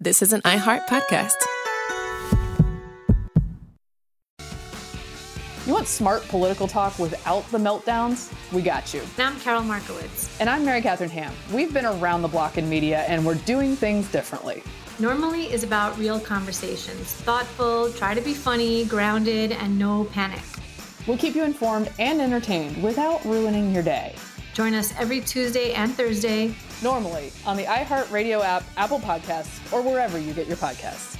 This is an iHeart podcast. You want smart political talk without the meltdowns? We got you. And I'm Carol Markowitz. And I'm Mary Catherine Ham. We've been around the block in media, and we're doing things differently. Normally is about real conversations. Thoughtful, try to be funny, grounded, and no panic. We'll keep you informed and entertained without ruining your day. Join us every Tuesday and Thursday. Normally on the iHeartRadio app, Apple Podcasts, or wherever you get your podcasts.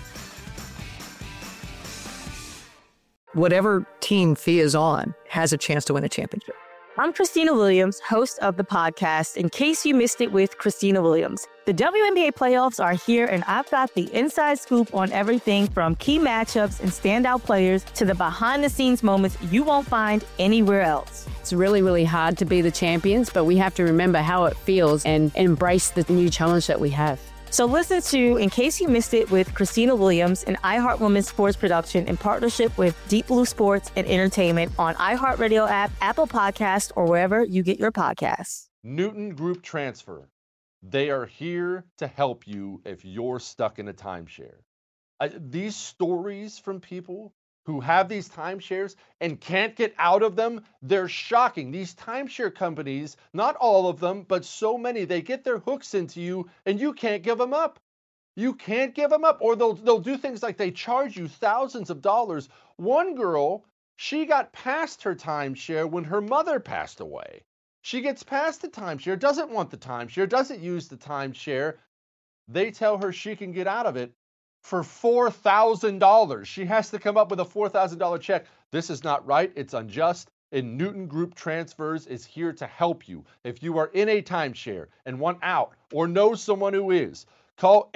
Whatever team Thea is on has a chance to win a championship. I'm Christina Williams, host of the podcast, In Case You Missed It with Christina Williams. The WNBA playoffs are here, and I've got the inside scoop on everything from key matchups and standout players to the behind-the-scenes moments you won't find anywhere else. It's really, really hard to be the champions, but we have to remember how it feels and embrace the new challenge that we have. So listen to In Case You Missed It with Christina Williams, an iHeart Women's Sports production in partnership with Deep Blue Sports and Entertainment on iHeartRadio app, Apple Podcasts, or wherever you get your podcasts. Newton Group Transfer. They are here to help you if you're stuck in a timeshare. These stories from people who have these timeshares and can't get out of them, they're shocking. These timeshare companies, not all of them, but so many, they get their hooks into you and you can't give them up. You can't give them up. Or they'll do things like they charge you thousands of dollars. One girl, she got past her timeshare when her mother passed away. She gets past the timeshare, doesn't want the timeshare, doesn't use the timeshare. They tell her she can get out of it for $4,000. She has to come up with a $4,000 check. This is not right. It's unjust. And Newton Group Transfers is here to help you. If you are in a timeshare and want out or know someone who is, call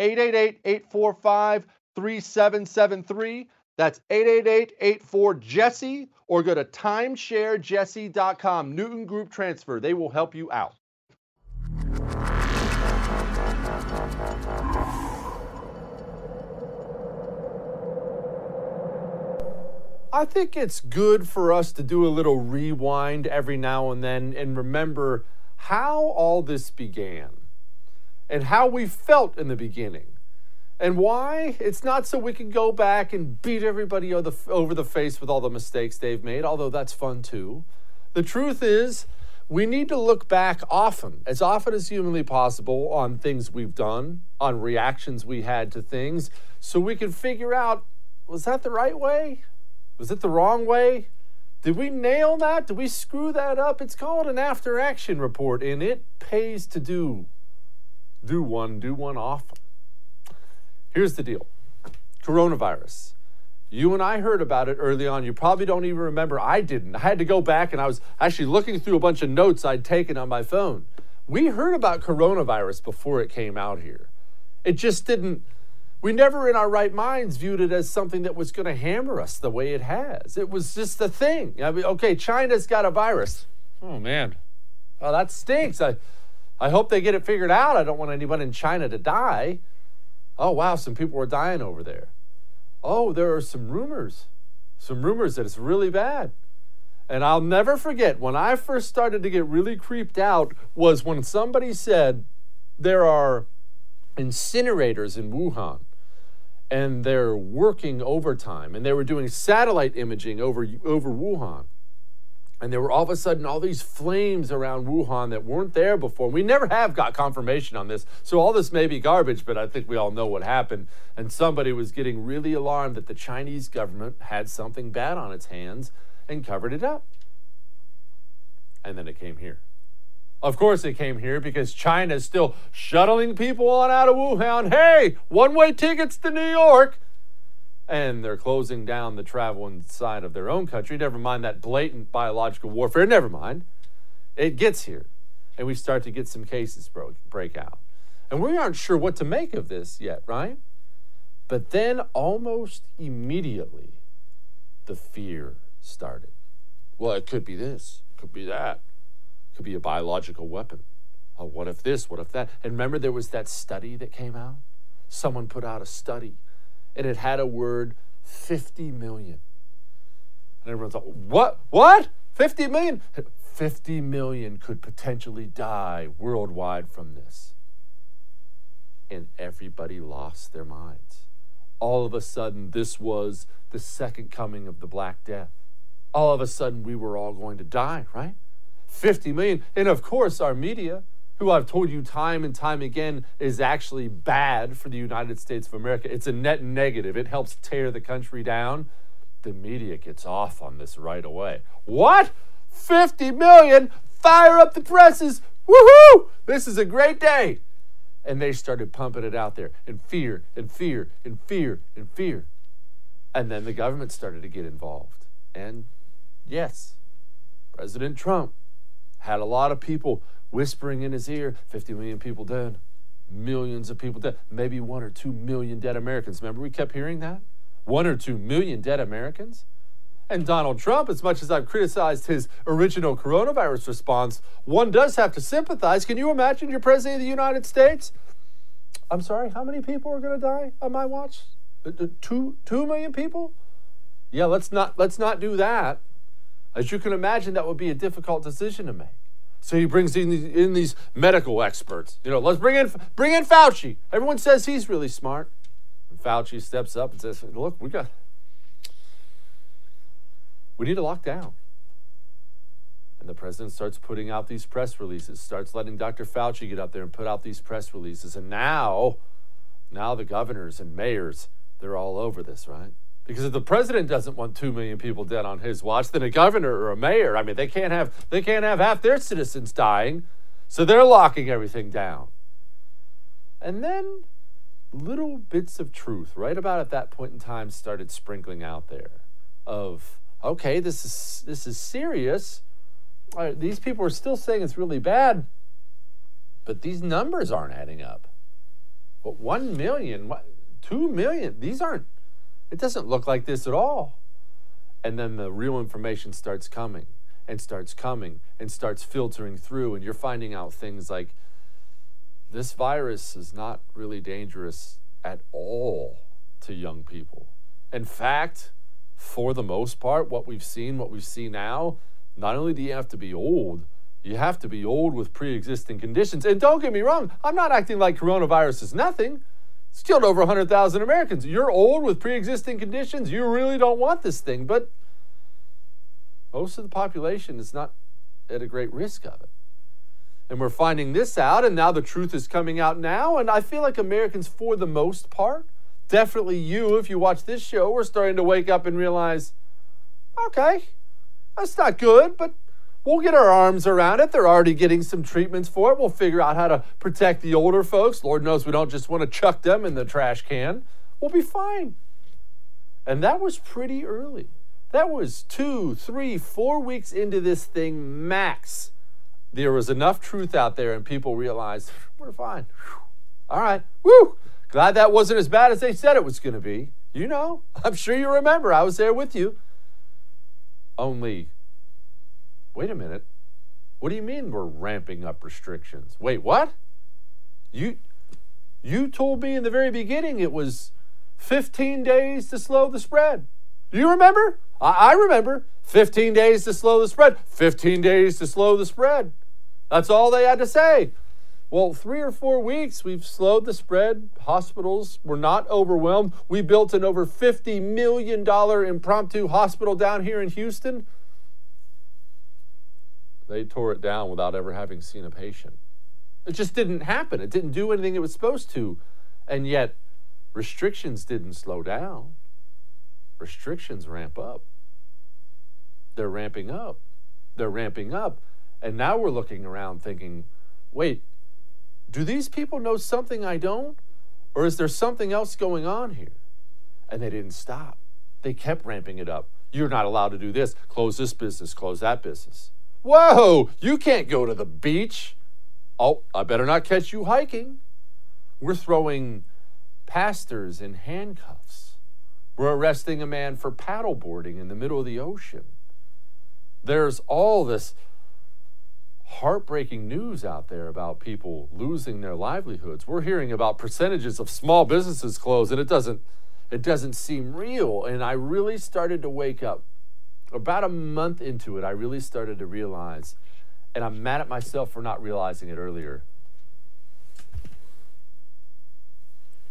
888-845-3773. That's 888-84-JESSE, or go to timesharejesse.com. Newton Group Transfer. They will help you out. I think it's good for us to do a little rewind every now and then and remember how all this began and how we felt in the beginning. And why? It's not so we can go back and beat everybody over the face with all the mistakes they've made, although that's fun too. The truth is, we need to look back often as humanly possible, on things we've done, on reactions we had to things, so we can figure out, was that the right way? Was it the wrong way? Did we nail that? Did we screw that up? It's called an after-action report, and it pays to do one often. Here's the deal. Coronavirus. You and I heard about it early on. You probably don't even remember. I didn't. I had to go back, and I was actually looking through a bunch of notes I'd taken on my phone. We heard about coronavirus before it came out here. It just didn't. We never in our right minds viewed it as something that was going to hammer us the way it has. It was just a thing. I mean, okay, China's got a virus. Oh, man. Oh, that stinks. I hope they get it figured out. I don't want anyone in China to die. Oh, wow, some people are dying over there. Oh, there are some rumors that it's really bad. And I'll never forget, when I first started to get really creeped out was when somebody said there are incinerators in Wuhan, and they're working overtime, and they were doing satellite imaging over Wuhan. And there were all of a sudden all these flames around Wuhan that weren't there before. We never have got confirmation on this, so all this may be garbage, but I think we all know what happened. And somebody was getting really alarmed that the Chinese government had something bad on its hands and covered it up. And then it came here. Of course it came here because China is still shuttling people on out of Wuhan. Hey, one-way tickets to New York. And they're closing down the travel inside of their own country. Never mind that blatant biological warfare. Never mind. It gets here. And we start to get some cases break out. And we aren't sure what to make of this yet, right? But then almost immediately, the fear started. Well, it could be this. It could be that. It could be a biological weapon. Oh, what if this? What if that? And remember there was that study that came out? Someone put out a study. And it had a word, 50 million. And everyone thought, what? 50 million? 50 million could potentially die worldwide from this. and everybody lost their minds. All of a sudden, this was the second coming of the Black Death. All of a sudden, we were all going to die, right? 50 million. And of course, our media, who I've told you time and time again is actually bad for the United States of America. It's a net negative. It helps tear the country down. The media gets off on this right away. What? 50 million? Fire up the presses. Woohoo! This is a great day. And they started pumping it out there in fear and fear and fear and fear. And then the government started to get involved. And yes, President Trump had a lot of people whispering in his ear, 50 million people dead, millions of people dead, maybe 1 or 2 million dead Americans. Remember we kept hearing that? 1 or 2 million dead Americans? And Donald Trump, as much as I've criticized his original coronavirus response, one does have to sympathize. Can you imagine you're president of the United States? I'm sorry, how many people are going to die on my watch? 2 million people? Yeah, let's not do that. As you can imagine, that would be a difficult decision to make. So he brings in these medical experts. Let's bring in Fauci. Everyone says he's really smart. And Fauci steps up and says, look, we need to lock down. And the president starts putting out these press releases, starts letting Dr. Fauci get up there and put out these press releases. And now the governors and mayors, they're all over this, right? Because if the president doesn't want 2 million people dead on his watch, then a governor or a mayor, they can't have half their citizens dying. So they're locking everything down. And then little bits of truth right about at that point in time started sprinkling out there of, okay, this is serious. These people are still saying it's really bad, but these numbers aren't adding up. But 1 million, 2 million, it doesn't look like this at all. And then the real information starts coming and starts filtering through, and you're finding out things like this virus is not really dangerous at all to young people. In fact, for the most part, what we see now, not only do you have to be old, you have to be old with pre-existing conditions. And don't get me wrong, I'm not acting like coronavirus is nothing. It's killed over 100,000 Americans. You're old with pre-existing conditions. You really don't want this thing. But most of the population is not at a great risk of it. And we're finding this out, and now the truth is coming out now. And I feel like Americans, for the most part, definitely you, if you watch this show, we're starting to wake up and realize, okay, that's not good, but we'll get our arms around it. They're already getting some treatments for it. We'll figure out how to protect the older folks. Lord knows we don't just want to chuck them in the trash can. We'll be fine. And that was pretty early. That was 2, 3, 4 weeks into this thing max. There was enough truth out there and people realized, we're fine. Whew. All right. Woo! Glad that wasn't as bad as they said it was going to be. I'm sure you remember. I was there with you. Only, wait a minute. What do you mean we're ramping up restrictions? Wait, what? You told me in the very beginning it was 15 days to slow the spread. Do you remember? I remember. 15 days to slow the spread. 15 days to slow the spread. That's all they had to say. Well, 3 or 4 weeks, we've slowed the spread. Hospitals were not overwhelmed. We built an over $50 million impromptu hospital down here in Houston. They tore it down without ever having seen a patient. It just didn't happen. It didn't do anything it was supposed to. And yet, restrictions didn't slow down. Restrictions ramp up. They're ramping up. They're ramping up. And now we're looking around thinking, wait, do these people know something I don't? Or is there something else going on here? And they didn't stop. They kept ramping it up. You're not allowed to do this. Close this business. Close that business. Whoa, you can't go to the beach. Oh, I better not catch you hiking. We're throwing pastors in handcuffs. We're arresting a man for paddleboarding in the middle of the ocean. There's all this heartbreaking news out there about people losing their livelihoods. We're hearing about percentages of small businesses closed, and it doesn't seem real. And I really started to wake up. About a month into it, I really started to realize, and I'm mad at myself for not realizing it earlier.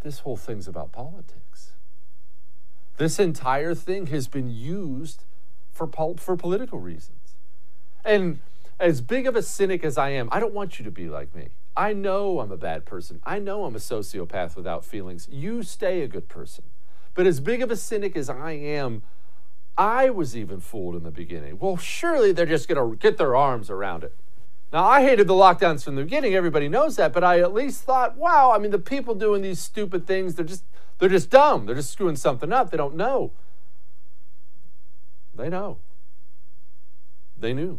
this whole thing's about politics. This entire thing has been used for political reasons. And as big of a cynic as I am, I don't want you to be like me. I know I'm a bad person. I know I'm a sociopath without feelings. You stay a good person. But as big of a cynic as I am, I was even fooled in the beginning. Well, surely they're just going to get their arms around it. Now, I hated the lockdowns from the beginning. Everybody knows that. But I at least thought, wow, I mean, the people doing these stupid things, they're just dumb. They're just screwing something up. They don't know. They know. They knew.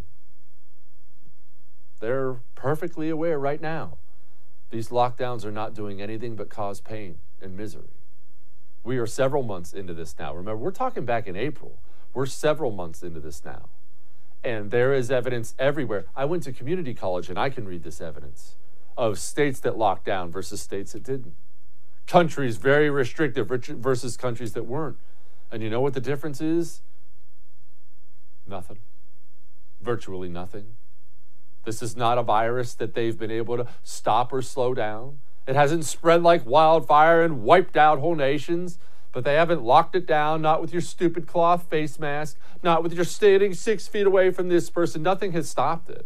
They're perfectly aware right now. These lockdowns are not doing anything but cause pain and misery. We are several months into this now. Remember, we're talking back in April. We're several months into this now. And there is evidence everywhere. I went to community college, and I can read this evidence of states that locked down versus states that didn't. Countries very restrictive versus countries that weren't. And you know what the difference is? Nothing. Virtually nothing. This is not a virus that they've been able to stop or slow down. It hasn't spread like wildfire and wiped out whole nations, but they haven't locked it down, not with your stupid cloth face mask, not with your standing 6 feet away from this person. Nothing has stopped it.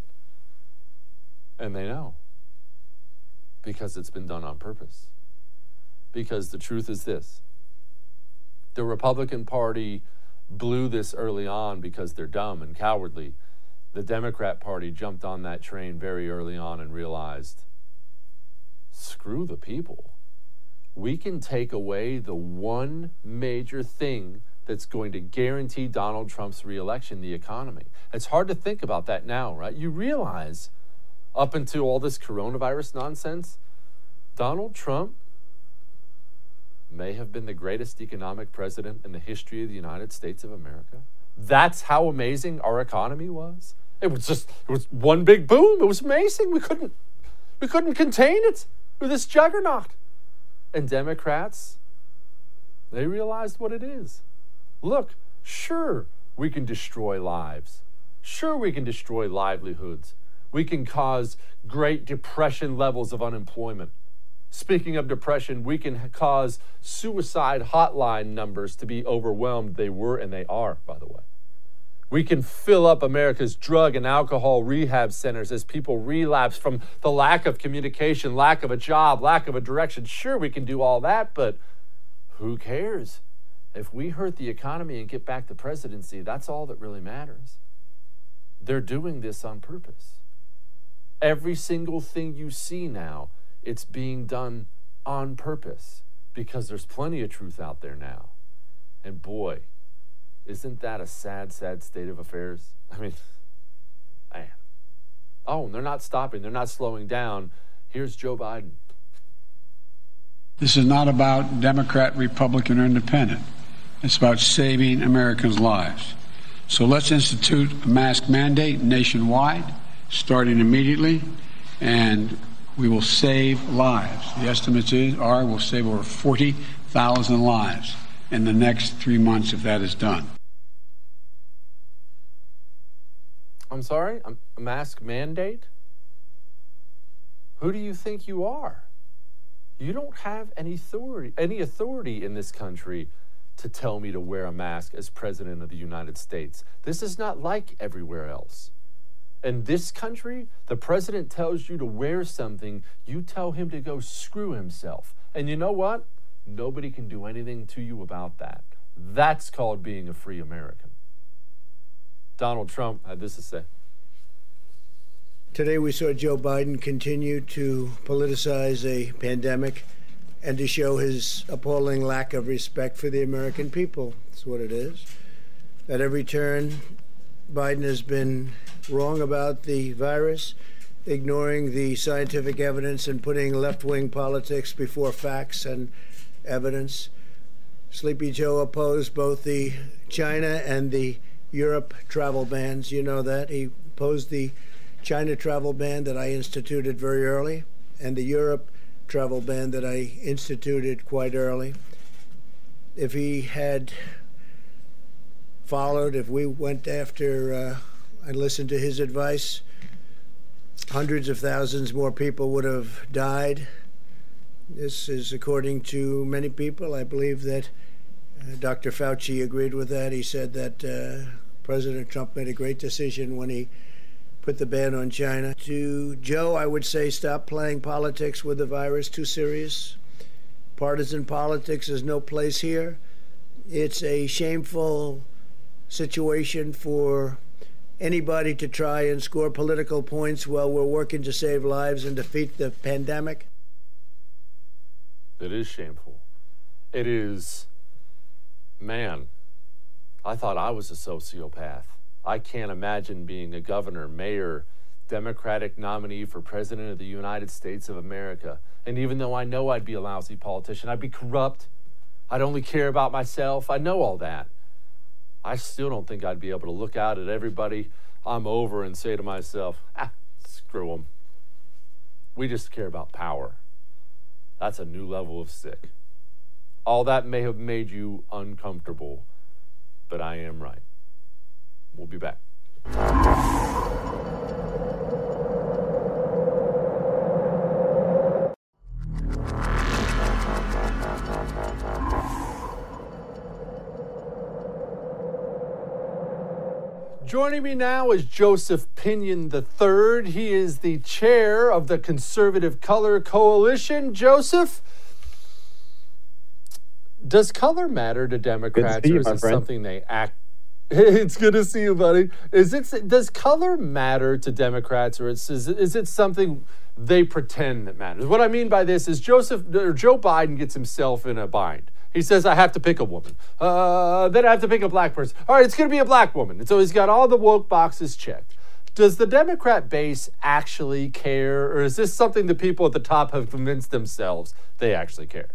And they know. Because it's been done on purpose. Because the truth is this. The Republican Party blew this early on because they're dumb and cowardly. The Democrat Party jumped on that train very early on and realized, screw the people. We can take away the one major thing that's going to guarantee Donald Trump's reelection, the economy. It's hard to think about that now, right? You realize up until all this coronavirus nonsense, Donald Trump may have been the greatest economic president in the history of the United States of America. That's how amazing our economy was. It was one big boom. It was amazing. We couldn't contain it with this juggernaut. And Democrats, they realized what it is. Look, sure, we can destroy lives. Sure, we can destroy livelihoods. We can cause great depression levels of unemployment. Speaking of depression, we can cause suicide hotline numbers to be overwhelmed. They were and they are, by the way. We can fill up America's drug and alcohol rehab centers as people relapse from the lack of communication, lack of a job, lack of a direction. Sure, we can do all that, but who cares? If we hurt the economy and get back the presidency, that's all that really matters. They're doing this on purpose. Every single thing you see now, it's being done on purpose because there's plenty of truth out there now. And boy, isn't that a sad, sad state of affairs? I mean, man. Oh, and they're not stopping. They're not slowing down. Here's Joe Biden. This is not about Democrat, Republican, or Independent. It's about saving Americans' lives. So let's institute a mask mandate nationwide, starting immediately, and we will save lives. The estimates are we'll save over 40,000 lives in the next 3 months if that is done. I'm sorry? A mask mandate? Who do you think you are? You don't have any authority in this country to tell me to wear a mask as president of the United States. This is not like everywhere else. In this country, the president tells you to wear something, you tell him to go screw himself. And you know what? Nobody can do anything to you about that. That's called being a free American. Donald Trump had this to say. Today we saw Joe Biden continue to politicize a pandemic and to show his appalling lack of respect for the American people. That's what it is. At every turn, Biden has been wrong about the virus, ignoring the scientific evidence and putting left-wing politics before facts and evidence. Sleepy Joe opposed both the China and the Europe travel bans. You know that. He opposed the China travel ban that I instituted very early and the Europe travel ban that I instituted quite early. If he had followed, if we went after and listened to his advice, hundreds of thousands more people would have died. This is according to many people. I believe that Dr. Fauci agreed with that. He said that President Trump made a great decision when he put the ban on China. To Joe, I would say stop playing politics with the virus. Too serious. Partisan politics has no place here. It's a shameful situation for anybody to try and score political points while we're working to save lives and defeat the pandemic. It is shameful. It is, man, I thought I was a sociopath. I can't imagine being a governor, mayor, Democratic nominee for president of the United States of America. And even though I know I'd be a lousy politician, I'd be corrupt, I'd only care about myself, I know all that. I still don't think I'd be able to look out at everybody I'm over and say to myself, screw them. We just care about power. That's a new level of sick. All that may have made you uncomfortable, but I am right. We'll be back. Joining me now is Joseph Pinion III. He is the chair of the Conservative Color Coalition. Joseph, does color matter to Democrats, or is it something they act? It's good to see you, buddy. Does color matter to Democrats, or is it something they pretend that matters? What I mean by this is Joe Biden gets himself in a bind. He says, I have to pick a woman. Then I have to pick a black person. All right, it's going to be a black woman. And so he's got all the woke boxes checked. Does the Democrat base actually care, or is this something the people at the top have convinced themselves they actually care?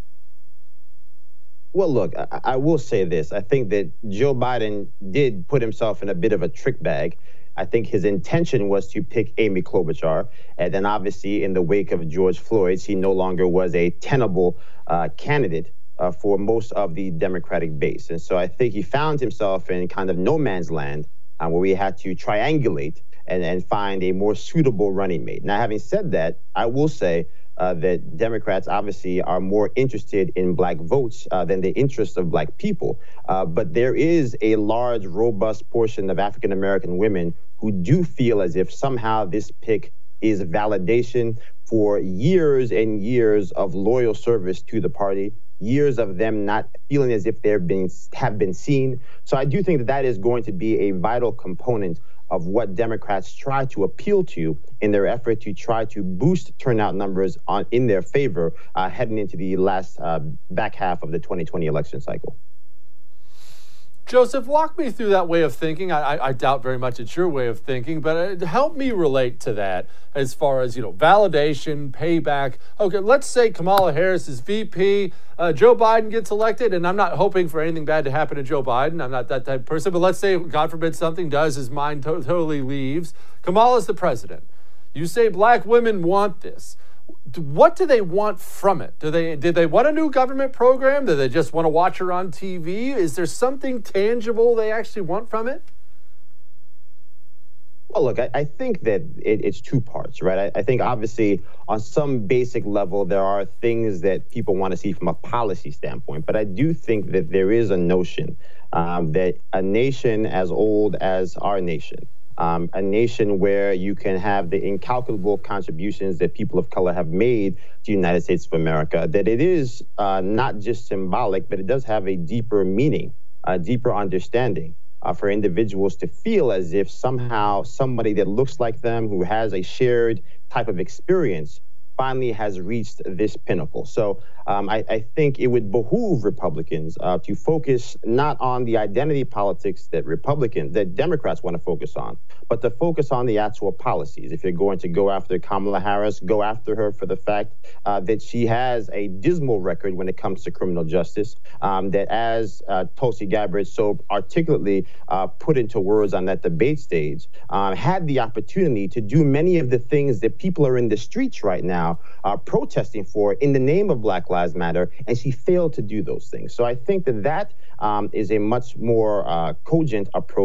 Well, look, I will say this. I think that Joe Biden did put himself in a bit of a trick bag. I think his intention was to pick Amy Klobuchar. And then obviously in the wake of George Floyd, he no longer was a tenable candidate for most of the Democratic base. And so I think he found himself in kind of no man's land where we had to triangulate and find a more suitable running mate. Now, having said that, I will say that Democrats obviously are more interested in black votes than the interests of black people. But there is a large, robust portion of African-American women who do feel as if somehow this pick is validation for years and years of loyal service to the party, years of them not feeling as if have been seen. So I do think that is going to be a vital component of what Democrats try to appeal to in their effort to try to boost turnout numbers in their favor heading into the last back half of the 2020 election cycle. Joseph, walk me through that way of thinking. I doubt very much it's your way of thinking, but help me relate to that as far as, validation, payback. Okay, let's say Kamala Harris is VP, Joe Biden gets elected, and I'm not hoping for anything bad to happen to Joe Biden. I'm not that type of person, but let's say, God forbid, something does, his mind totally leaves. Kamala's the president. You say black women want this. What do they want from it? Did they want a new government program? Do they just want to watch her on TV? Is there something tangible they actually want from it? Well, look, I think that it's two parts, right? I think obviously on some basic level, there are things that people want to see from a policy standpoint. But I do think that there is a notion that a nation as old as our nation, a nation where you can have the incalculable contributions that people of color have made to the United States of America, that it is not just symbolic, but it does have a deeper meaning, a deeper understanding for individuals to feel as if somehow somebody that looks like them, who has a shared type of experience, finally has reached this pinnacle. So I think it would behoove Republicans to focus not on the identity politics that Democrats want to focus on, but to focus on the actual policies. If you're going to go after Kamala Harris, go after her for the fact that she has a dismal record when it comes to criminal justice, that as Tulsi Gabbard so articulately put into words on that debate stage, had the opportunity to do many of the things that people are in the streets right now protesting for in the name of Black Lives Matter, and she failed to do those things. So I think that is a much more cogent approach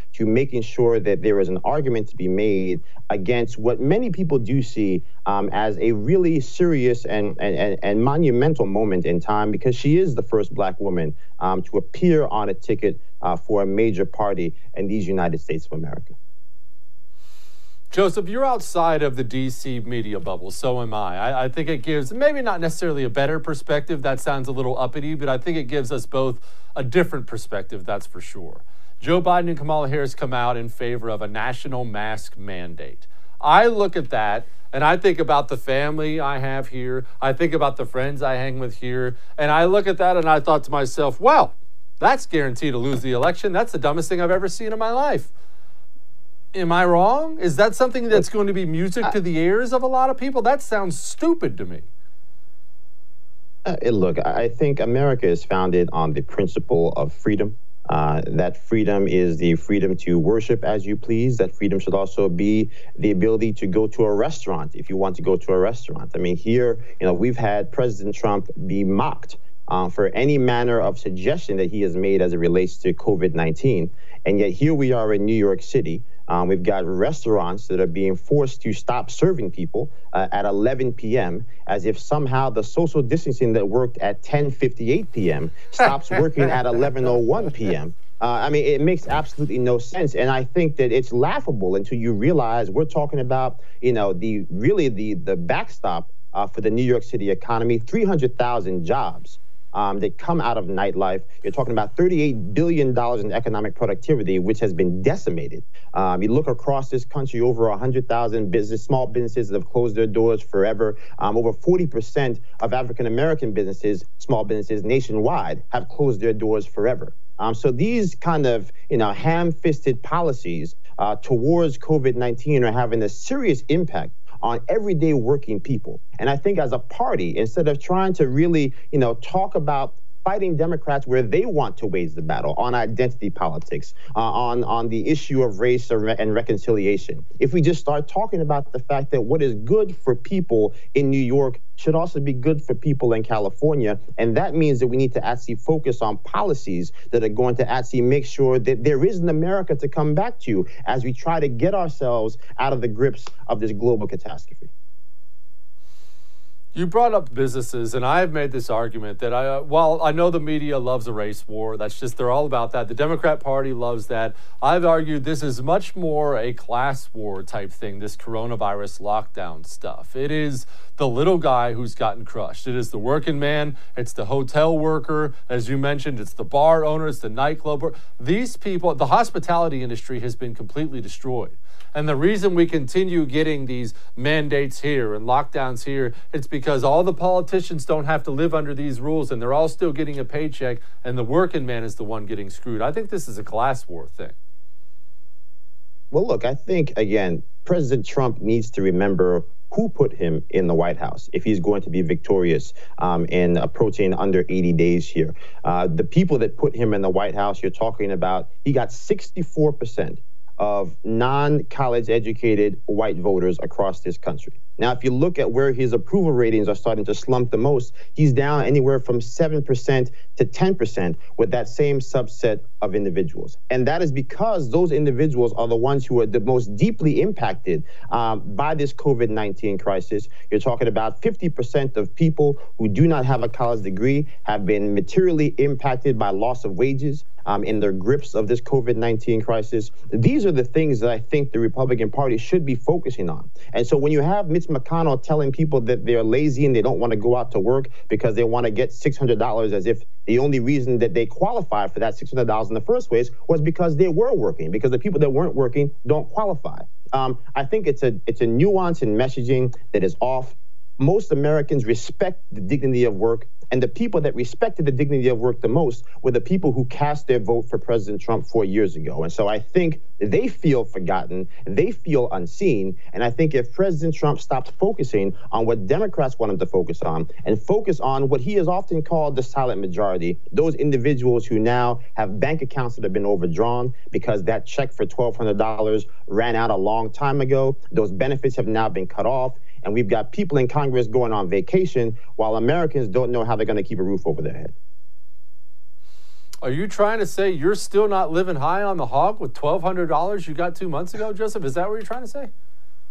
to making sure that there is an argument to be made against what many people do see as a really serious and monumental moment in time, because she is the first Black woman to appear on a ticket for a major party in these United States of America. Joseph, you're outside of the D.C. media bubble, so am I. I think it gives maybe not necessarily a better perspective. That sounds a little uppity, but I think it gives us both a different perspective, that's for sure. Joe Biden and Kamala Harris come out in favor of a national mask mandate. I look at that and I think about the family I have here. I think about the friends I hang with here. And I look at that and I thought to myself, well, that's guaranteed to lose the election. That's the dumbest thing I've ever seen in my life. Am I wrong? Is that something that's going to be music to the ears of a lot of people? That sounds stupid to me. Look, I think America is founded on the principle of freedom. That freedom is the freedom to worship as you please. That freedom should also be the ability to go to a restaurant if you want to go to a restaurant. I mean, here, we've had President Trump be mocked for any manner of suggestion that he has made as it relates to COVID-19. And yet here we are in New York City. We've got restaurants that are being forced to stop serving people at 11 p.m. as if somehow the social distancing that worked at 10:58 p.m. stops working at 11:01 p.m. I mean, it makes absolutely no sense. And I think that it's laughable until you realize we're talking about, the backstop for the New York City economy, 300,000 jobs. That come out of nightlife. You're talking about $38 billion in economic productivity, which has been decimated. You look across this country, over 100,000 small businesses that have closed their doors forever. Over 40% of African-American businesses, small businesses nationwide, have closed their doors forever. So these kind of, ham-fisted policies towards COVID-19 are having a serious impact on everyday working people. And I think as a party, instead of trying to really, talk about fighting Democrats where they want to wage the battle on identity politics, on the issue of race and reconciliation, if we just start talking about the fact that what is good for people in New York should also be good for people in California. And that means that we need to actually focus on policies that are going to actually make sure that there is an America to come back to as we try to get ourselves out of the grips of this global catastrophe. You brought up businesses, and I have made this argument that while I know the media loves a race war, they're all about that. The Democrat Party loves that. I've argued this is much more a class war type thing, this coronavirus lockdown stuff. It is the little guy who's gotten crushed. It is the working man. It's the hotel worker, as you mentioned. It's the bar owner. It's the nightclub worker. These people, the hospitality industry has been completely destroyed. And the reason we continue getting these mandates here and lockdowns here, it's because all the politicians don't have to live under these rules and they're all still getting a paycheck and the working man is the one getting screwed. I think this is a class war thing. Well, look, I think, again, President Trump needs to remember who put him in the White House if he's going to be victorious in approaching under 80 days here. The people that put him in the White House, you're talking about, he got 64% of non-college educated white voters across this country. Now, if you look at where his approval ratings are starting to slump the most, he's down anywhere from 7% to 10% with that same subset of individuals. And that is because those individuals are the ones who are the most deeply impacted by this COVID-19 crisis. You're talking about 50% of people who do not have a college degree have been materially impacted by loss of wages in their grips of this COVID-19 crisis. These are the things that I think the Republican Party should be focusing on. And so when you have Mitch McConnell telling people that they're lazy and they don't want to go out to work because they want to get $600 as if the only reason that they qualified for that $600 in the first place was because they were working, because the people that weren't working don't qualify. I think it's a nuance in messaging that is off. Most Americans respect the dignity of work. And the people that respected the dignity of work the most were the people who cast their vote for President Trump 4 years ago. And so I think they feel forgotten, they feel unseen. And I think if President Trump stops focusing on what Democrats want him to focus on and focus on what he has often called the silent majority, those individuals who now have bank accounts that have been overdrawn because that check for $1,200 ran out a long time ago, those benefits have now been cut off. And we've got people in Congress going on vacation while Americans don't know how they're going to keep a roof over their head. Are you trying to say you're still not living high on the hog with $1,200 you got 2 months ago, Joseph? Is that what you're trying to say?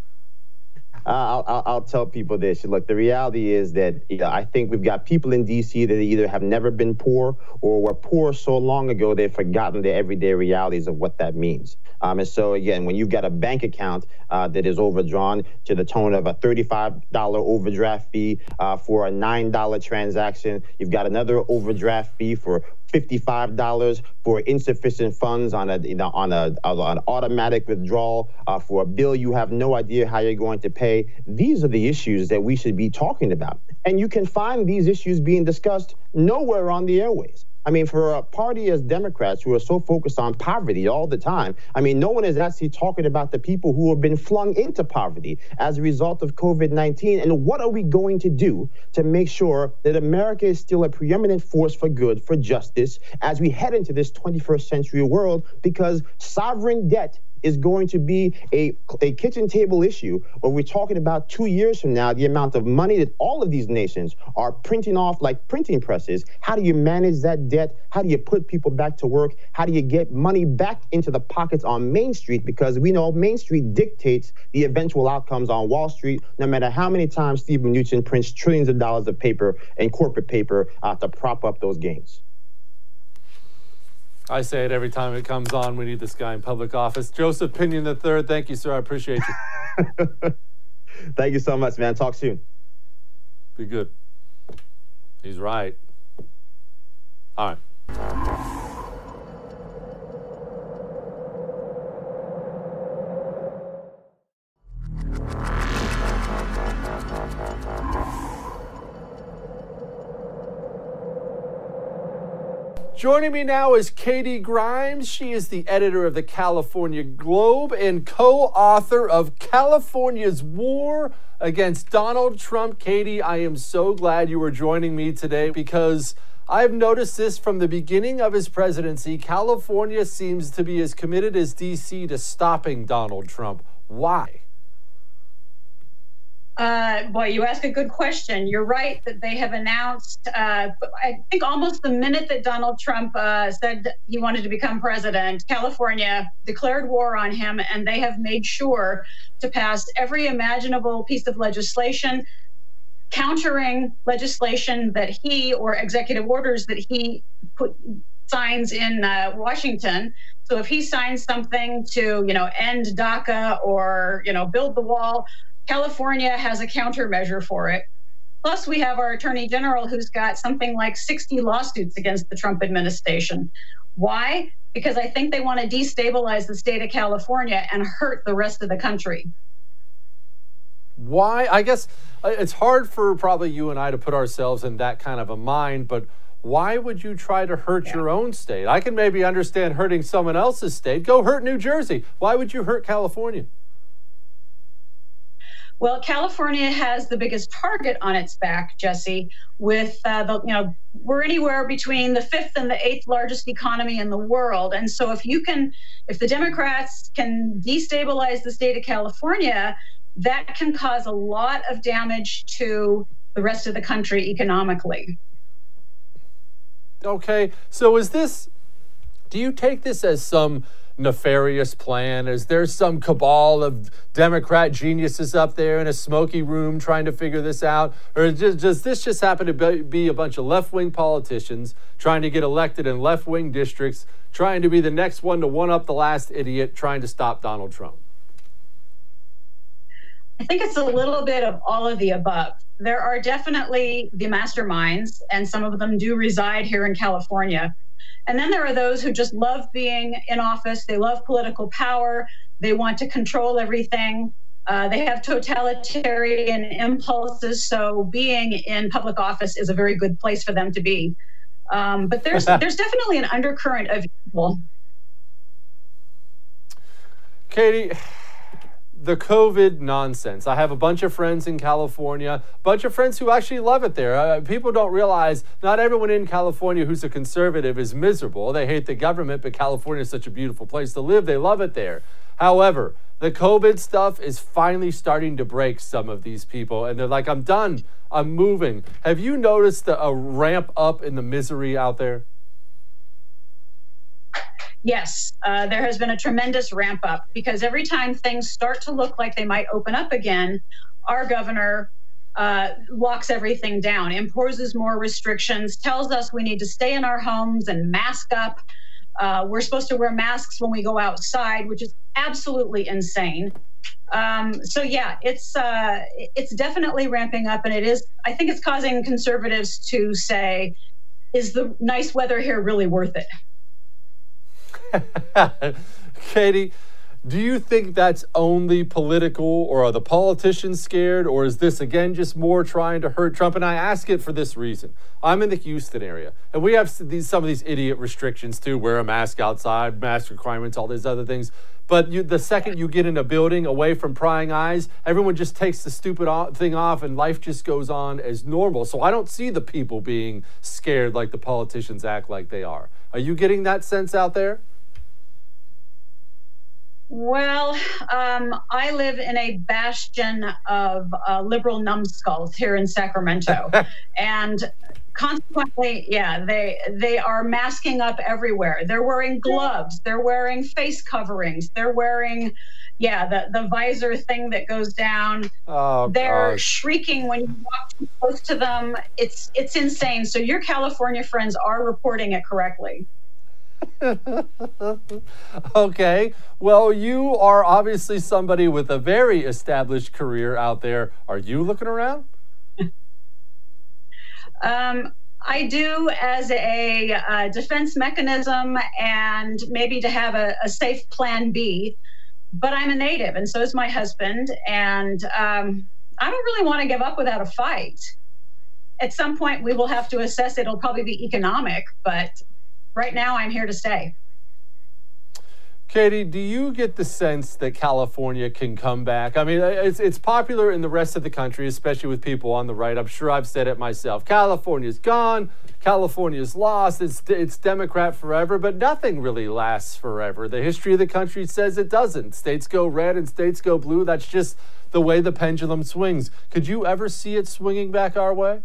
I'll tell people this. Look, the reality is that I think we've got people in D.C. that either have never been poor or were poor so long ago they've forgotten the everyday realities of what that means. And so, again, when you've got a bank account that is overdrawn to the tune of a $35 overdraft fee for a $9 transaction, you've got another overdraft fee for $55 for insufficient funds on an automatic withdrawal for a bill you have no idea how you're going to pay. These are the issues that we should be talking about. And you can find these issues being discussed nowhere on the airways. I mean, for a party as Democrats who are so focused on poverty all the time, I mean, no one is actually talking about the people who have been flung into poverty as a result of COVID-19. And what are we going to do to make sure that America is still a preeminent force for good, for justice, as we head into this 21st century world? Because sovereign debt is going to be a kitchen table issue where we're talking about 2 years from now, the amount of money that all of these nations are printing off like printing presses. How do you manage that debt? How do you put people back to work? How do you get money back into the pockets on Main Street? Because we know Main Street dictates the eventual outcomes on Wall Street, no matter how many times Steve Mnuchin prints trillions of dollars of paper and corporate paper to prop up those gains. I say it every time it comes on. We need this guy in public office. Joseph Pinion III, thank you, sir. I appreciate you. Thank you so much, man. Talk soon. Be good. He's right. All right. Joining me now is Katie Grimes. She is the editor of the California Globe and co-author of California's War Against Donald Trump. Katie, I am so glad you are joining me today because I've noticed this from the beginning of his presidency. California seems to be as committed as D.C. to stopping Donald Trump. Why? Boy, you ask a good question. You're right that they have announced, I think almost the minute that Donald Trump said he wanted to become president, California declared war on him, and they have made sure to pass every imaginable piece of legislation, countering legislation that he, or executive orders that he signs in Washington. So if he signs something to, end DACA or, build the wall, California has a countermeasure for it. Plus, we have our attorney general who's got something like 60 lawsuits against the Trump administration. Why? Because I think they want to destabilize the state of California and hurt the rest of the country. Why? I guess it's hard for probably you and I to put ourselves in that kind of a mind, but why would you try to hurt your own state? I can maybe understand hurting someone else's state. Go hurt New Jersey. Why would you hurt California? Well, California has the biggest target on its back, Jesse, with we're anywhere between the 5th and the 8th largest economy in the world. And so if the Democrats can destabilize the state of California, that can cause a lot of damage to the rest of the country economically. Okay, so do you take this as some nefarious plan? Is there some cabal of Democrat geniuses up there in a smoky room trying to figure this out? Or does this just happen to be a bunch of left-wing politicians trying to get elected in left-wing districts, trying to be the next one to one-up the last idiot, trying to stop Donald Trump? I think it's a little bit of all of the above. There are definitely the masterminds, and some of them do reside here in California. And then there are those who just love being in office. They love political power. They want to control everything. They have totalitarian impulses. So being in public office is a very good place for them to be. But there's definitely an undercurrent of evil. Katie, the COVID nonsense. I have a bunch of friends in California, a bunch of friends who actually love it there. People don't realize not everyone in California who's a conservative is miserable. They hate the government, but California is such a beautiful place to live. They love it there. However, the COVID stuff is finally starting to break some of these people, and they're like, I'm done. I'm moving. Have you noticed a ramp up in the misery out there? yes, there has been a tremendous ramp up because every time things start to look like they might open up again, our governor locks everything down, imposes more restrictions, tells us we need to stay in our homes and mask up. We're supposed to wear masks when we go outside, which is absolutely insane. So yeah, it's definitely ramping up, and I think it's causing conservatives to say, is the nice weather here really worth it? Katie, do you think that's only political, or are the politicians scared, or is this again just more trying to hurt Trump? And I ask it for this reason. I'm in the Houston area, and we have some of these idiot restrictions too, wear a mask outside, mask requirements, all these other things. But the second you get in a building away from prying eyes, everyone just takes the stupid thing off and life just goes on as normal. So I don't see the people being scared like the politicians act like they are. Are you getting that sense out there? Well, I live in a bastion of liberal numbskulls here in Sacramento. And consequently, yeah, they are masking up everywhere. They're wearing gloves. They're wearing face coverings. They're wearing, the visor thing that goes down. Oh, they're gosh. shrieking when you walk too close to them. It's insane. So your California friends are reporting it correctly. Okay. Well, you are obviously somebody with a very established career out there. Are you looking around? I do as a defense mechanism and maybe to have a safe plan B, but I'm a native and so is my husband. And I don't really want to give up without a fight. At some point we will have to assess it. It'll probably be economic, but right now I'm here to stay. Katie, do you get the sense that California can come back? I mean, it's popular in the rest of the country, especially with people on the right. I'm sure I've said it myself. California's gone. California's lost. It's Democrat forever, but nothing really lasts forever. The history of the country says it doesn't. States go red and states go blue. That's just the way the pendulum swings. Could you ever see it swinging back our way?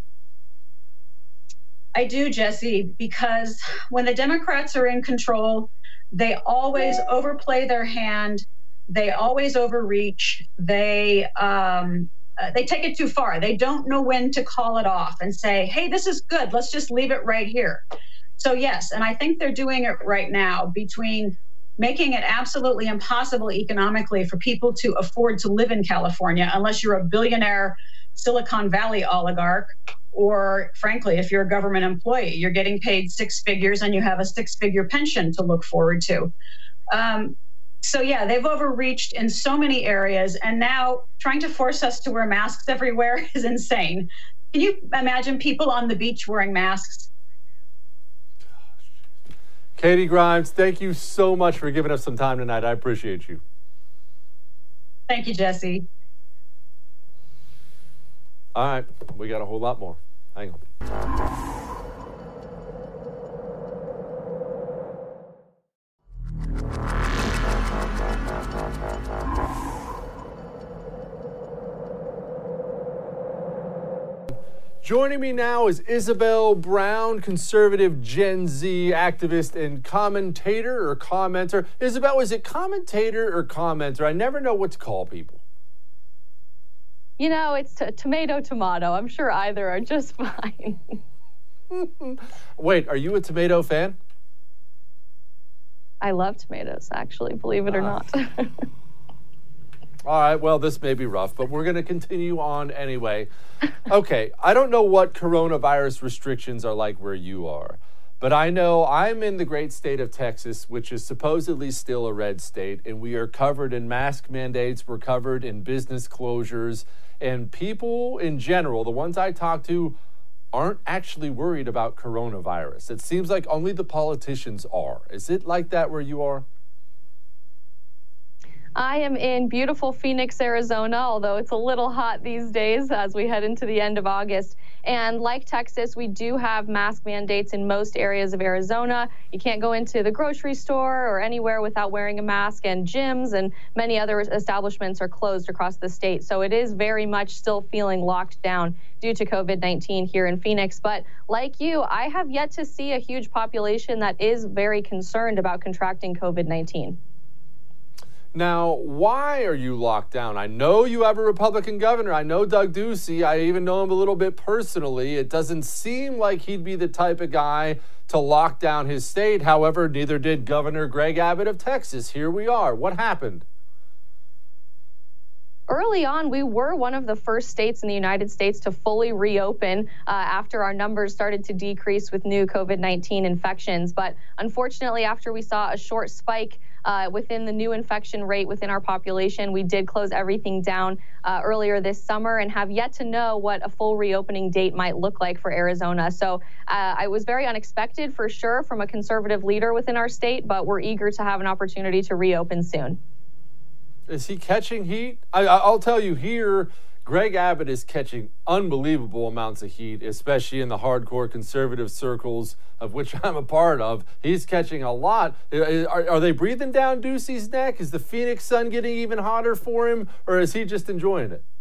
I do, Jesse, because when the Democrats are in control, they always overplay their hand. They always overreach. They take it too far. They don't know when to call it off and say, hey, this is good. Let's just leave it right here. So yes, and I think they're doing it right now between making it absolutely impossible economically for people to afford to live in California unless you're a billionaire Silicon Valley oligarch, or frankly, if you're a government employee, you're getting paid six figures and you have a six-figure pension to look forward to. So yeah, they've overreached in so many areas, and now trying to force us to wear masks everywhere is insane. Can you imagine people on the beach wearing masks? Katie Grimes, thank you so much for giving us some time tonight. I appreciate you. Thank you, Jesse. All right, we got a whole lot more. Hang on. Joining me now is Isabel Brown, conservative Gen Z activist and commentator or commenter. Isabel, is it commentator or commenter? I never know what to call people. You know, it's tomato. I'm sure either are just fine. Wait, are you a tomato fan? I love tomatoes, actually, believe it or not. All right, well, this may be rough, but we're going to continue on anyway. Okay, I don't know what coronavirus restrictions are like where you are, but I know I'm in the great state of Texas, which is supposedly still a red state, and we are covered in mask mandates, we're covered in business closures, and people in general, the ones I talk to, aren't actually worried about coronavirus. It seems like only the politicians are. Is it like that where you are? I am in beautiful Phoenix, Arizona, although it's a little hot these days as we head into the end of August. And like Texas, we do have mask mandates in most areas of Arizona. You can't go into the grocery store or anywhere without wearing a mask, and gyms and many other establishments are closed across the state. So it is very much still feeling locked down due to COVID-19 here in Phoenix. But like you, I have yet to see a huge population that is very concerned about contracting COVID-19. Now, why are you locked down? I know you have a Republican governor. I know Doug Ducey. I even know him a little bit personally. It doesn't seem like he'd be the type of guy to lock down his state. However, neither did Governor Greg Abbott of Texas. Here we are. What happened? Early on, we were one of the first states in the United States to fully reopen after our numbers started to decrease with new COVID-19 infections. But unfortunately, after we saw a short spike within the new infection rate within our population, we did close everything down earlier this summer and have yet to know what a full reopening date might look like for Arizona. So it was very unexpected for sure from a conservative leader within our state, but we're eager to have an opportunity to reopen soon. Is he catching heat? I'll tell you here, Greg Abbott is catching unbelievable amounts of heat, especially in the hardcore conservative circles of which I'm a part of. He's catching a lot. Are they breathing down Ducey's neck? Is the Phoenix sun getting even hotter for him, or is he just enjoying it?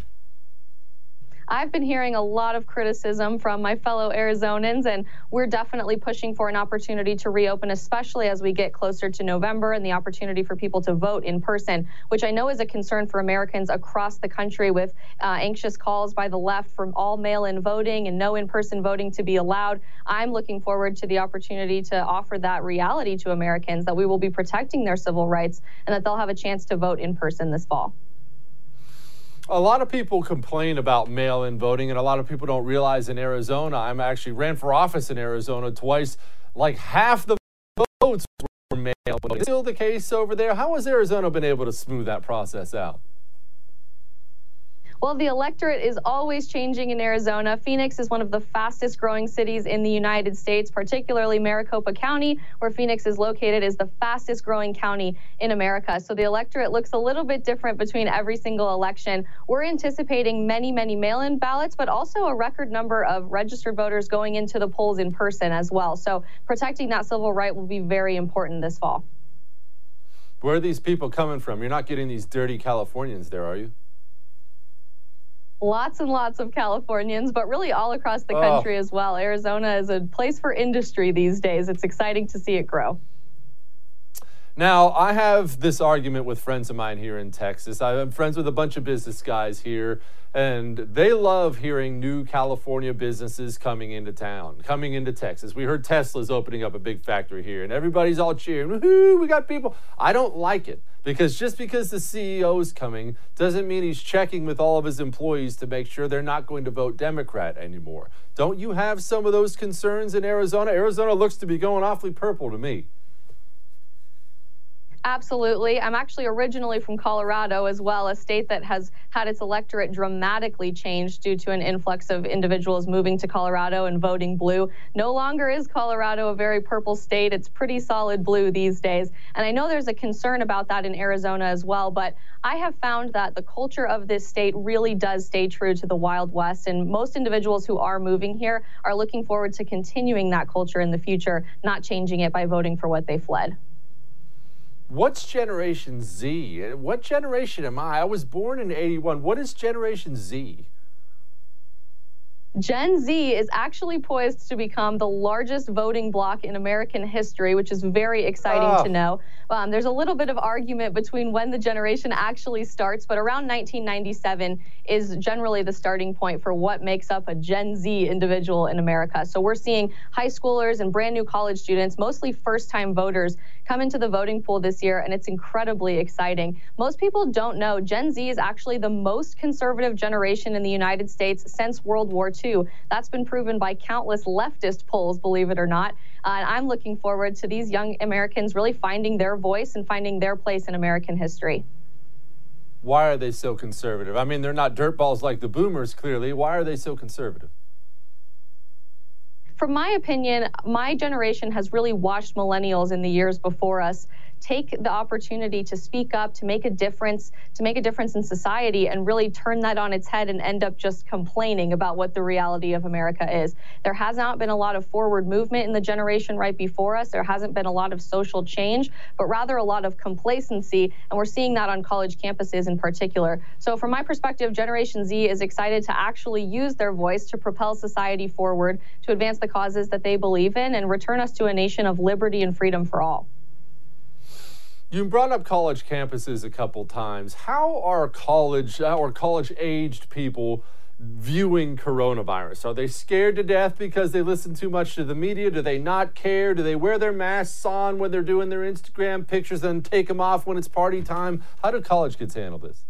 I've been hearing a lot of criticism from my fellow Arizonans, and we're definitely pushing for an opportunity to reopen, especially as we get closer to November and the opportunity for people to vote in person, which I know is a concern for Americans across the country with anxious calls by the left for all mail-in voting and no in-person voting to be allowed. I'm looking forward to the opportunity to offer that reality to Americans, that we will be protecting their civil rights and that they'll have a chance to vote in person this fall. A lot of people complain about mail-in voting, and a lot of people don't realize in Arizona, I actually ran for office in Arizona twice, like half the votes were mail-in voting. Is it still the case over there? How has Arizona been able to smooth that process out? Well, the electorate is always changing in Arizona. Phoenix is one of the fastest growing cities in the United States, particularly Maricopa County, where Phoenix is located, is the fastest growing county in America. So the electorate looks a little bit different between every single election. We're anticipating many, many mail-in ballots, but also a record number of registered voters going into the polls in person as well. So protecting that civil right will be very important this fall. Where are these people coming from? You're not getting these dirty Californians there, are you? Lots and lots of Californians, but really all across the country as well. Arizona is a place for industry these days. It's exciting to see it grow. Now, I have this argument with friends of mine here in Texas. I'm friends with a bunch of business guys here, and they love hearing new California businesses coming into town, coming into Texas. We heard Tesla's opening up a big factory here, and everybody's all cheering. Woohoo, we got people. I don't like it, because just because the CEO's coming doesn't mean he's checking with all of his employees to make sure they're not going to vote Democrat anymore. Don't you have some of those concerns in Arizona? Arizona looks to be going awfully purple to me. Absolutely. I'm actually originally from Colorado as well, a state that has had its electorate dramatically changed due to an influx of individuals moving to Colorado and voting blue. No longer is Colorado a very purple state. It's pretty solid blue these days. And I know there's a concern about that in Arizona as well, but I have found that the culture of this state really does stay true to the Wild West. And most individuals who are moving here are looking forward to continuing that culture in the future, not changing it by voting for what they fled. What's Generation Z? What generation am I? I was born in '81. What is Generation Z? Gen Z is actually poised to become the largest voting bloc in American history, which is very exciting to know. There's a little bit of argument between when the generation actually starts, but around 1997 is generally the starting point for what makes up a Gen Z individual in America. So we're seeing high schoolers and brand new college students, mostly first-time voters, come into the voting pool this year, and it's incredibly exciting. Most people don't know Gen Z is actually the most conservative generation in the United States since World War II. That's been proven by countless leftist polls, believe it or not. And I'm looking forward to these young Americans really finding their voice and finding their place in American history. Why are they so conservative? I mean, they're not dirtballs like the boomers, clearly. Why are they so conservative? From my opinion, my generation has really watched millennials in the years before us take the opportunity to speak up, to make a difference in society, and really turn that on its head and end up just complaining about what the reality of America is. There has not been a lot of forward movement in the generation right before us. There hasn't been a lot of social change, but rather a lot of complacency, and we're seeing that on college campuses in particular. So from my perspective, Generation Z is excited to actually use their voice to propel society forward, to advance the causes that they believe in, and return us to a nation of liberty and freedom for all. You brought up college campuses a couple times. How are college-aged people viewing coronavirus? Are they scared to death because they listen too much to the media? Do they not care? Do they wear their masks on when they're doing their Instagram pictures and take them off when it's party time? How do college kids handle this?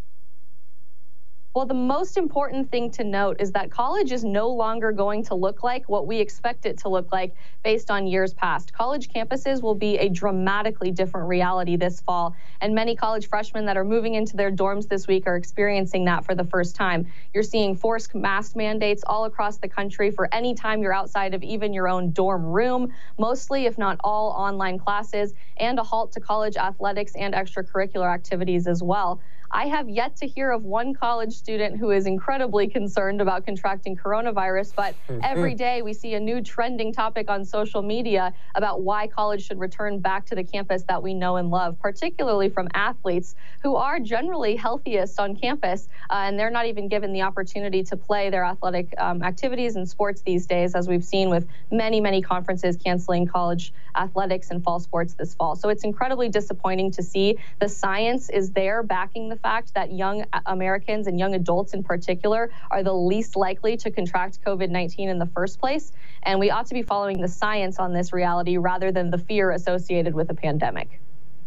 Well, the most important thing to note is that college is no longer going to look like what we expect it to look like based on years past. College campuses will be a dramatically different reality this fall, and many college freshmen that are moving into their dorms this week are experiencing that for the first time. You're seeing forced mask mandates all across the country for any time you're outside of even your own dorm room, mostly, if not all, online classes, and a halt to college athletics and extracurricular activities as well. I have yet to hear of one college student who is incredibly concerned about contracting coronavirus, but every day we see a new trending topic on social media about why college should return back to the campus that we know and love, particularly from athletes who are generally healthiest on campus, and they're not even given the opportunity to play their athletic activities and sports these days, as we've seen with many, many conferences canceling college athletics and fall sports this fall. So it's incredibly disappointing to see. The science is there backing the fact that young Americans and young adults in particular are the least likely to contract COVID-19 in the first place. And we ought to be following the science on this reality rather than the fear associated with a pandemic.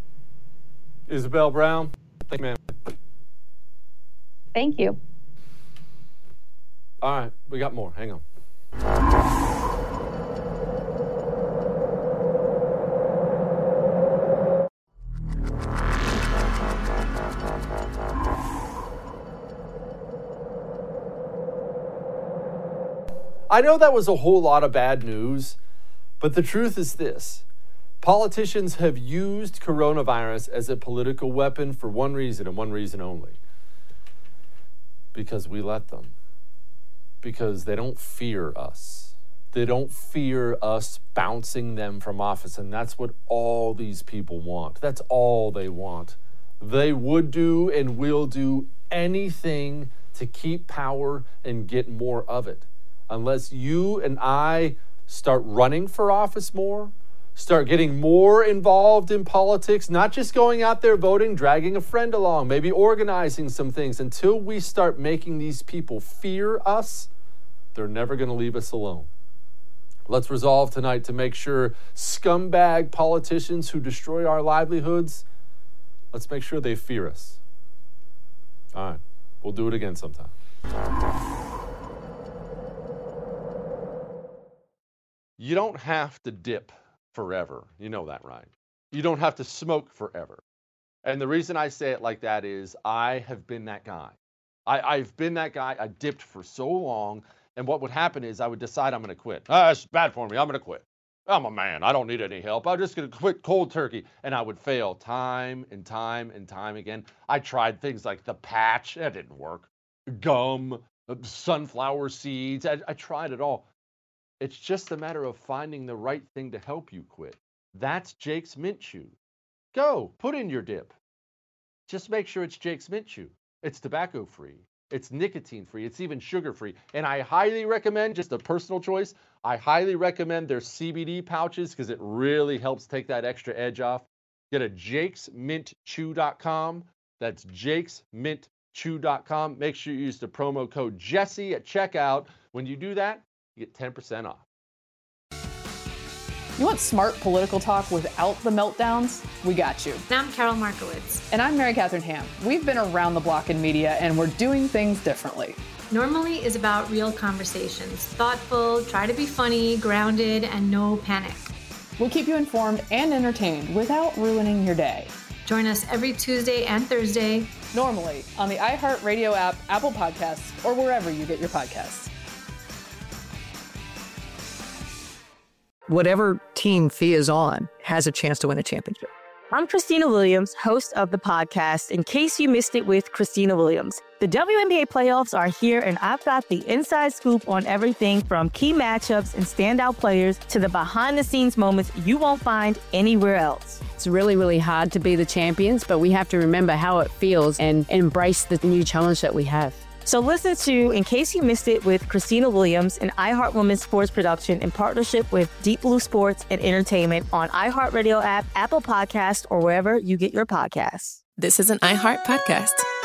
Isabel Brown, thank you, ma'am. Thank you. All right, we got more. Hang on. I know that was a whole lot of bad news, but the truth is this. Politicians have used coronavirus as a political weapon for one reason and one reason only. Because we let them. Because they don't fear us. They don't fear us bouncing them from office, and that's what all these people want. That's all they want. They would do and will do anything to keep power and get more of it. Unless you and I start running for office more, start getting more involved in politics, not just going out there voting, dragging a friend along, maybe organizing some things. Until we start making these people fear us, they're never going to leave us alone. Let's resolve tonight to make sure scumbag politicians who destroy our livelihoods, let's make sure they fear us. All right, we'll do it again sometime. You don't have to dip forever. You know that, right? You don't have to smoke forever. And the reason I say it like that is I have been that guy. I've been that guy. I dipped for so long. And what would happen is I would decide I'm going to quit. It's bad for me. I'm going to quit. I'm a man. I don't need any help. I'm just going to quit cold turkey. And I would fail time and time and time again. I tried things like the patch. That didn't work. Gum, sunflower seeds. I tried it all. It's just a matter of finding the right thing to help you quit. That's Jake's Mint Chew. Go, put in your dip. Just make sure it's Jake's Mint Chew. It's tobacco-free. It's nicotine-free. It's even sugar-free. And I highly recommend, just a personal choice, I highly recommend their CBD pouches because it really helps take that extra edge off. Get a jakesmintchew.com. That's jakesmintchew.com. Make sure you use the promo code Jesse at checkout. When you do that, you get 10% off. You want smart political talk without the meltdowns? We got you. And I'm Carol Markowitz. And I'm Mary Catherine Ham. We've been around the block in media, and we're doing things differently. Normally is about real conversations. Thoughtful, try to be funny, grounded, and no panic. We'll keep you informed and entertained without ruining your day. Join us every Tuesday and Thursday. Normally on the iHeartRadio app, Apple Podcasts, or wherever you get your podcasts. Whatever team Fee is on has a chance to win a championship. I'm Christina Williams, host of the podcast In Case You Missed It with Christina Williams. The WNBA playoffs are here, and I've got the inside scoop on everything from key matchups and standout players to the behind-the-scenes moments you won't find anywhere else. It's really, really hard to be the champions, but we have to remember how it feels and embrace the new challenge that we have. So listen to In Case You Missed It with Christina Williams, an iHeart Women's Sports production in partnership with Deep Blue Sports and Entertainment on iHeartRadio app, Apple Podcasts, or wherever you get your podcasts. This is an iHeart podcast.